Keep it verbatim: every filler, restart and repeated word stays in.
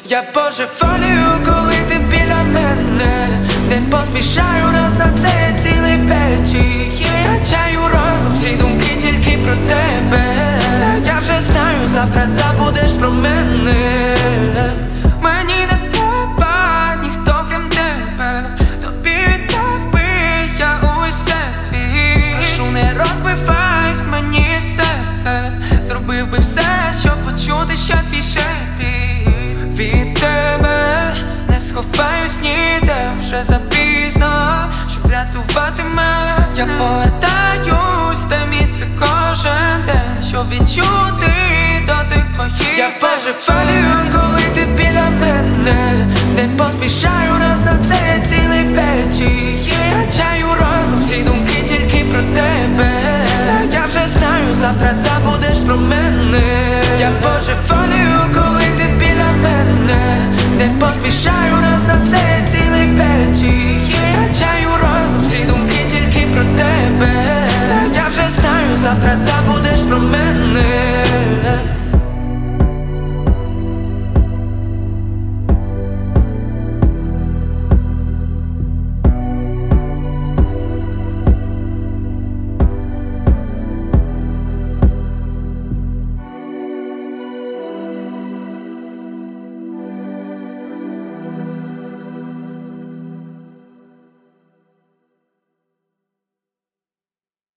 Я божеволію, коли ти біля мене. Не поспішаю, нас на це цілий вечір. Втрачаю розум, всі думки тільки про тебе. Я вже знаю, завтра забудеш про мене. Мені не треба ніхто крім тебе. Тобі віддав би я усе світ. Прошу, не розбивай мені серце. Зробив би все, щоб почути ще твій шепіт. Від тебе не сховаюсь ніде, вже запізно, щоб рятувати мене. Я повертаюсь в те місце кожен день, щоб відчути дотик твоїх. Я божеволію, коли ти біля мене. Не поспішаю, нас на це цілий вечір. Втрачаю розум, всі думки тільки про тебе. Та я вже знаю, завтра забудеш про мене. Я божеволію,